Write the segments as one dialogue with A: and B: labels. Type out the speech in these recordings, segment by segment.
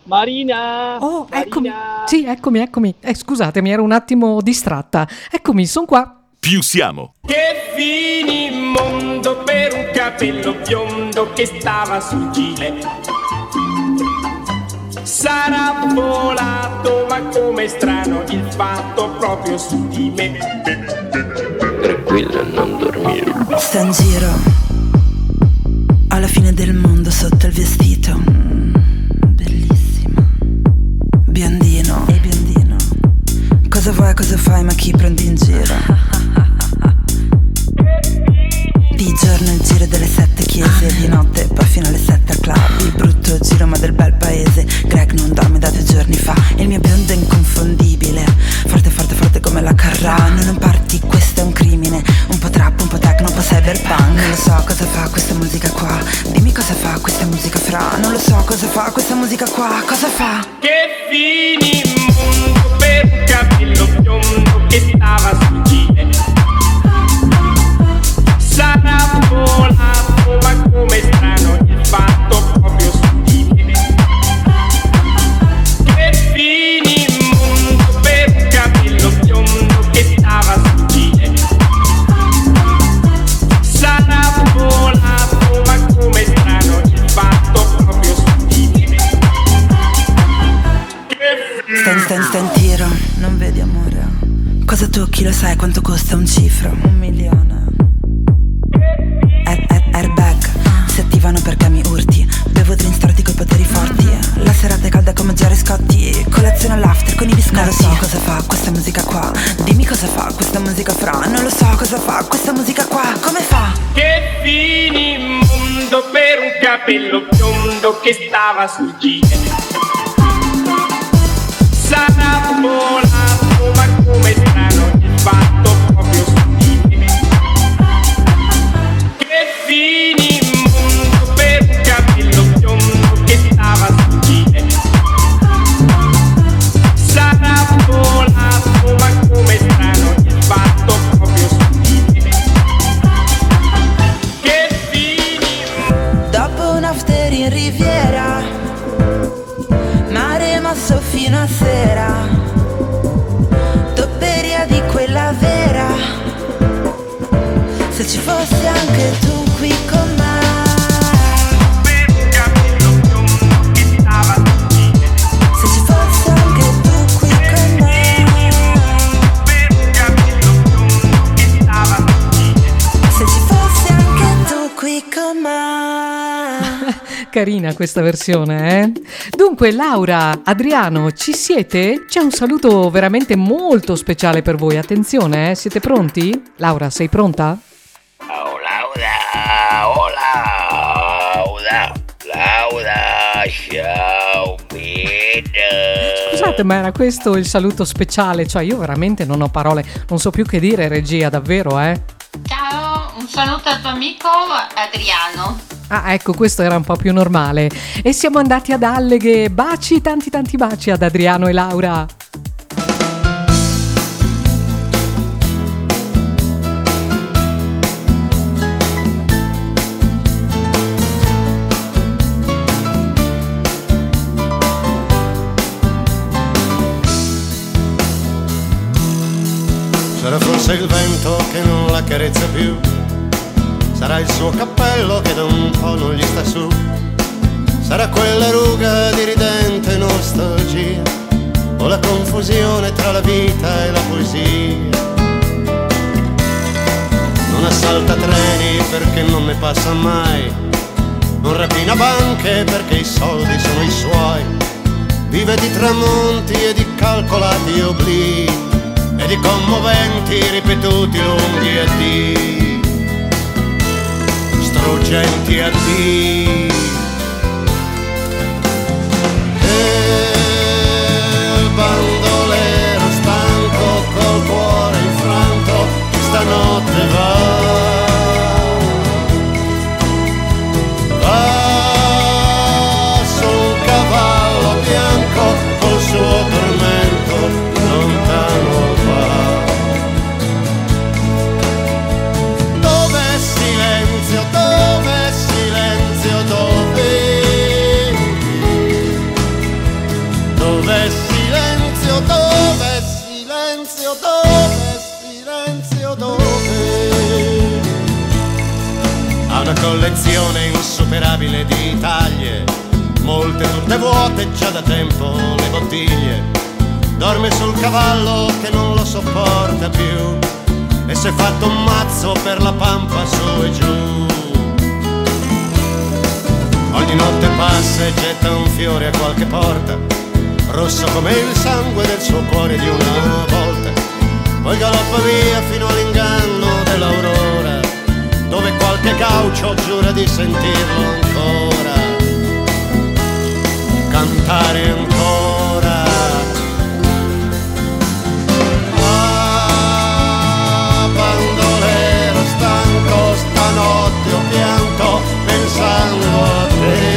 A: Marina!
B: Oh, eccomi.
A: Marina!
B: Sì, eccomi. Scusatemi, ero un attimo distratta. Eccomi, sono qua.
C: Più siamo.
D: Che finimondo per un capello biondo che stava sul gile. Sarà volato, ma com'è strano il fatto proprio su di me.
E: Tranquilla, non dormire.
F: Sta in giro alla fine del mondo sotto il vestito. Bellissima. Biondino e biondino. Cosa vuoi, cosa fai, ma chi prendi in giro? Di giorno il giro delle 7 chiese, di notte poi fino alle 7 al club. Il brutto giro ma del bel paese. Greg non dorme da 2 giorni fa. Il mio biondo è inconfondibile, forte forte forte come la Carrà. Non parti, questo è un crimine. Un po' trap, un po' techno, un po' cyberpunk. Non lo so cosa fa questa musica qua. Dimmi cosa fa questa musica fra. Non lo so cosa fa questa musica qua. Cosa fa?
D: Che finimondo per un capello biondo che stava sul gile. Sarà volato, ma com'è strano il fatto proprio su di me. Che finimondo per un capello biondo che stava sul gile. Sarà volato, ma com'è strano il fatto proprio su di me.
F: Sta in tiro, non vedi amore. Cosa tocchi lo sai quanto costa un cifro? 1 milione. Airbag si attivano perché mi urti. Bevo drink storti coi poteri forti. La serata è calda come Gerry Scotti. Colazione all'after con i biscotti. Non lo so cosa fa questa musica qua. Dimmi cosa fa questa musica fra. Non lo so cosa fa questa musica qua. Come fa?
D: Che finimondo per un capello biondo che stava sul gile. Sarà volato, ma come strano il fatto proprio su di me. Che finimondo per un capello biondo che stava sul gile. Sarà volato, ma come strano il fatto proprio su di me. Che finimondo.
F: Dopo un after in riviera, mare mosso fino a sera. Topperia di quella vera. Se ci fossi anche tu qui con me.
D: Per un capello biondo che stava sul gile.
F: Se ci fossi anche tu qui con me.
D: Per un capello biondo che stava sul gile.
F: Se ci fossi anche tu qui con me.
B: Carina questa versione, eh? Dunque, Laura, Adriano, ci siete? C'è un saluto veramente molto speciale per voi. Attenzione, siete pronti? Laura, sei pronta?
E: Oh, Laura, ciao, bene.
B: Scusate, ma era questo il saluto speciale? Cioè, io veramente non ho parole, non so più che dire, regia, davvero, eh?
G: Ciao, un saluto al tuo amico Adriano.
B: Ah, ecco, questo era un po' più normale. E siamo andati ad Alleghe. Baci, tanti baci ad Adriano e Laura.
H: Sarà forse il vento che non la carezza più, sarà il suo cappello che da un po' non gli sta su, sarà quella ruga di ridente nostalgia, o la confusione tra la vita e la poesia. Non assalta treni perché non ne passa mai, non rapina banche perché i soldi sono i suoi, vive di tramonti e di calcolati oblii e di commoventi ripetuti lunghi addii, struggenti addii. E il bandolero stanco col cuore infranto stanotte va sul cavallo bianco col suo tormento lontano. Dove silenzio, dove Dov'è silenzio, dov'è silenzio, dov'è silenzio, dove? Ha una collezione insuperabile di taglie, molte tutte vuote già da tempo le bottiglie. Dorme sul cavallo che non lo sopporta più e si è fatto un mazzo per la pampa su e giù. Ogni notte passa e getta un fiore a qualche porta, rosso come il sangue del suo cuore di una volta. Poi galoppa via fino all'inganno dell'aurora, dove qualche gaucho giura di sentirlo ancora cantare ancora. Ah, bandolero stanco, stanotte ho pianto pensando a te.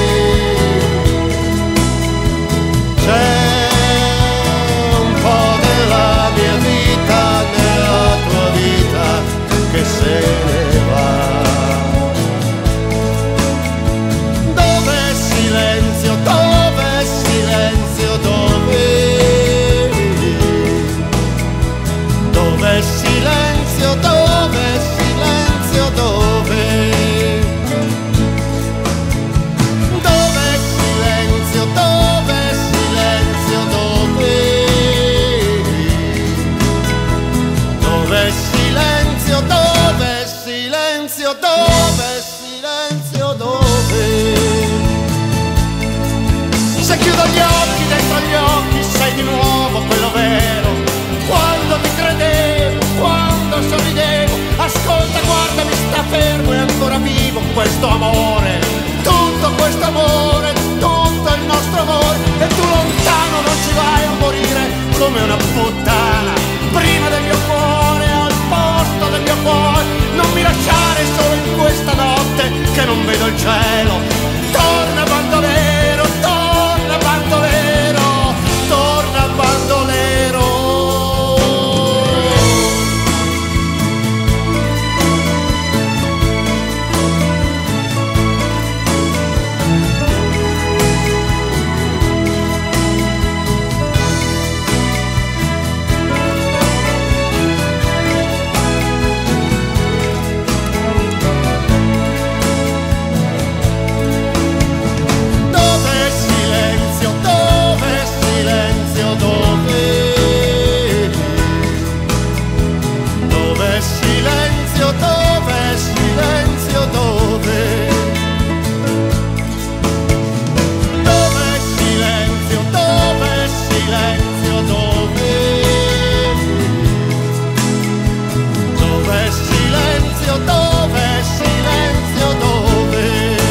H: C'è un po' della mia vita nella tua vita che se ne va. Dov'è silenzio, dov'è silenzio, dove? Dov'è silenzio, dov'è silenzio, dove? Dov'è silenzio, dov'è silenzio, dove? Dov'è silenzio, dov'è silenzio, dov'è silenzio, dove? Se chiudo gli occhi, dentro gli occhi sei di nuovo quello vero. Quando ti credevo, quando sorridevo, ascolta, guarda, mi sta fermo, è ancora vivo questo amore. Tutto questo amore, tutto il nostro amore. E tu lontano non ci vai a morire come una puttana. Prima del mio cuore, al posto del mio cuore. Non mi lasciare solo in questa notte che non vedo il cielo. Torna bandolero, torna bandolero, torna bandolero. Dov'è silenzio, dov'è silenzio, dove? Dov'è silenzio, dov'è silenzio, dove? Dov'è silenzio, dov'è silenzio, dove? Dov'è silenzio, dov'è silenzio, dove?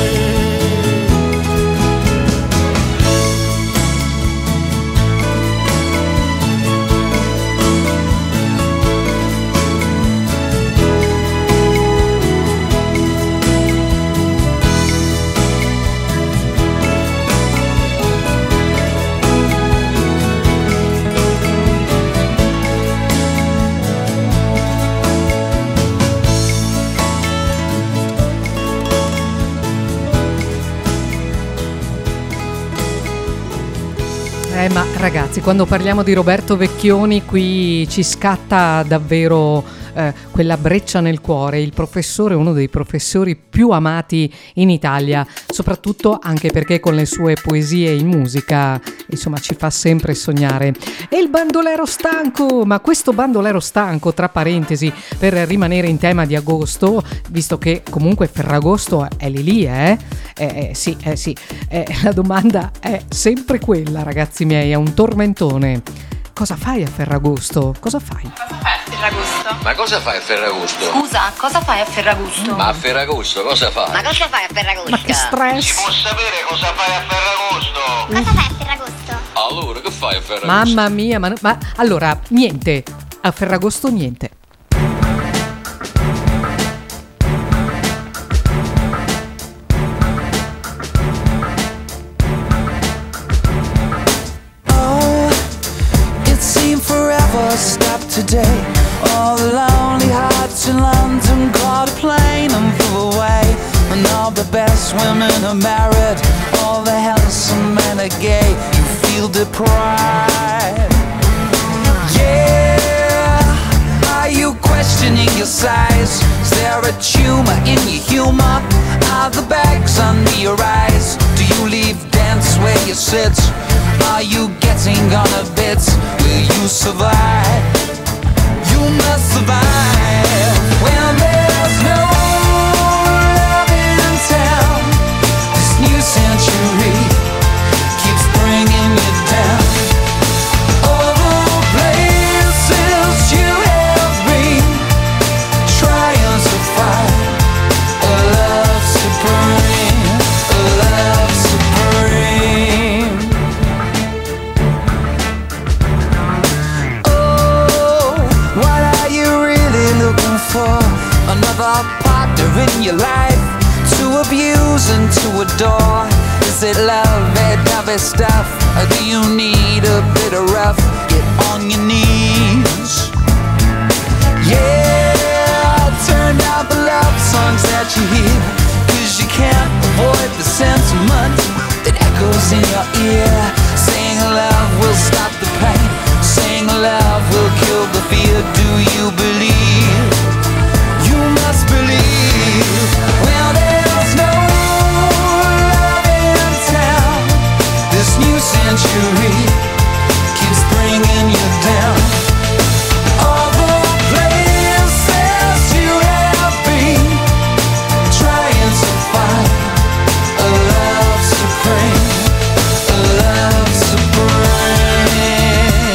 B: Ma ragazzi, quando parliamo di Roberto Vecchioni qui ci scatta davvero quella breccia nel cuore. Il professore è uno dei professori più amati in Italia, soprattutto anche perché con le sue poesie in musica, insomma, ci fa sempre sognare. E il bandolero stanco, ma questo bandolero stanco, tra parentesi, per rimanere in tema di agosto, visto che comunque Ferragosto è lì, sì, la domanda è sempre quella, ragazzi miei, è un tormentone. Cosa fai a Ferragosto? Cosa fai?
G: Cosa fai a Ferragosto?
E: Ma cosa fai a Ferragosto?
G: Scusa, cosa fai a Ferragosto?
E: Ma a Ferragosto cosa fai?
A: Ma cosa fai a Ferragosto?
B: Ma che stress!
E: Si può sapere cosa fai a Ferragosto?
A: Cosa fai a Ferragosto?
E: Allora, che fai a Ferragosto?
B: Mamma mia, ma allora, niente. A Ferragosto niente.
F: Stop today. All the lonely hearts in London caught a plane and flew away. And all the best women are married, all the handsome men are gay. You feel
C: feel deprived. Yeah, are you questioning your size? Is there a tumor in your humor? Are the bags under your eyes? Do you leave dance where you sit? Are you getting on a bit? Will you survive? You must survive when there's no love in town. This new century keeps bringing you down. All the places you have been, trying to find a love supreme, a love supreme. Oh, what are you really looking for? Another partner in your life to abuse and to adore? Is it lovey-dovey stuff, or do you need a bit of rough? Get on your knees. Yeah, turn down the love songs that you hear, 'cause you can't avoid the sentiment that echoes in your ear. Saying love will stop the pain, saying love will kill the fear. Do you believe? You must believe. Well, there's no love in town. This new century keeps bringing you down. All the places you have been, trying to find a love supreme, a love supreme.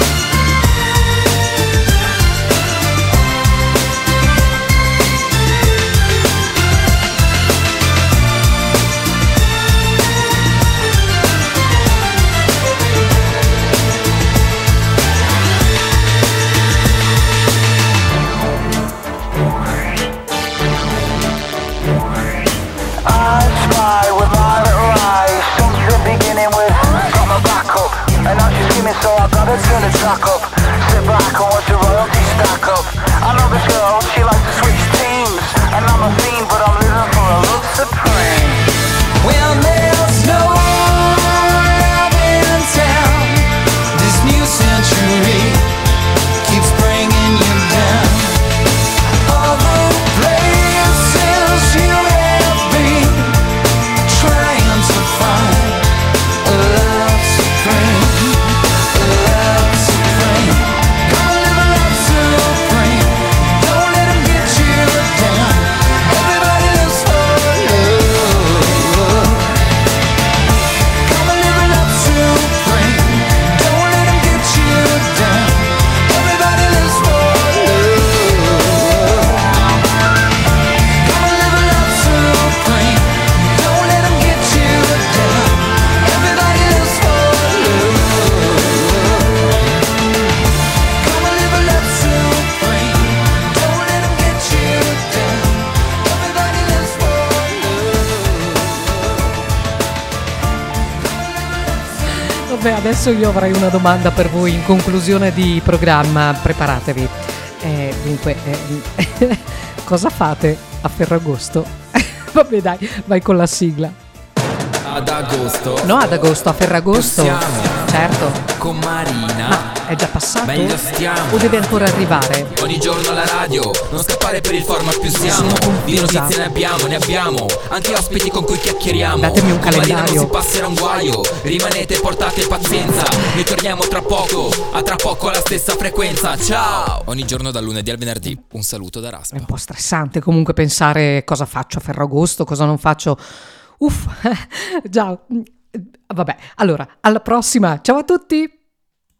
C: I spy with my little eyes, something beginning with got my back up, and now she's screaming, so I gotta turn the track up. Sit back and watch the royalty stack up. I know this girl, she likes to switch teams, and I'm a fiend, but I'm living for a love supreme. Well, there's no love in town. This new century keeps bringing you down. All the places you have been, trying to find a love supreme, a love supreme. Come live a love supreme. Don't let them get you down. Everybody lives for love. Come live a love supreme. Don't let them get you down. Everybody lives for love. Come live a love supreme. Don't let them get you down. Everybody lives for love. Come live a love supreme. Don't let them get you down. Everybody lives for love.
B: Vabbè, adesso io avrei una domanda per voi in conclusione di programma, preparatevi. Dunque, cosa fate a Ferragosto? Vabbè dai, vai con la sigla.
I: Ad agosto.
B: No, ad agosto, a Ferragosto.
I: Pensiamo.
B: Certo.
I: Con Marina.
B: Ma è già passato?
I: Meglio stiamo.
B: O deve ancora arrivare?
I: Ogni giorno alla radio, non scappare per il format più siamo. Di notizie ne abbiamo. Anche ospiti con cui chiacchieriamo.
B: Datemi un
I: Con Marina
B: calendario.
I: non si passerà un guaio. Rimanete, portate pazienza. Noi torniamo tra poco. A tra poco alla stessa frequenza. Ciao. Ogni giorno dal lunedì al venerdì. Un saluto da
B: È
I: Raspa.
B: un po' stressante comunque pensare cosa faccio a Ferragosto, cosa non faccio. Uff, già. Vabbè, allora, alla prossima. Ciao a tutti!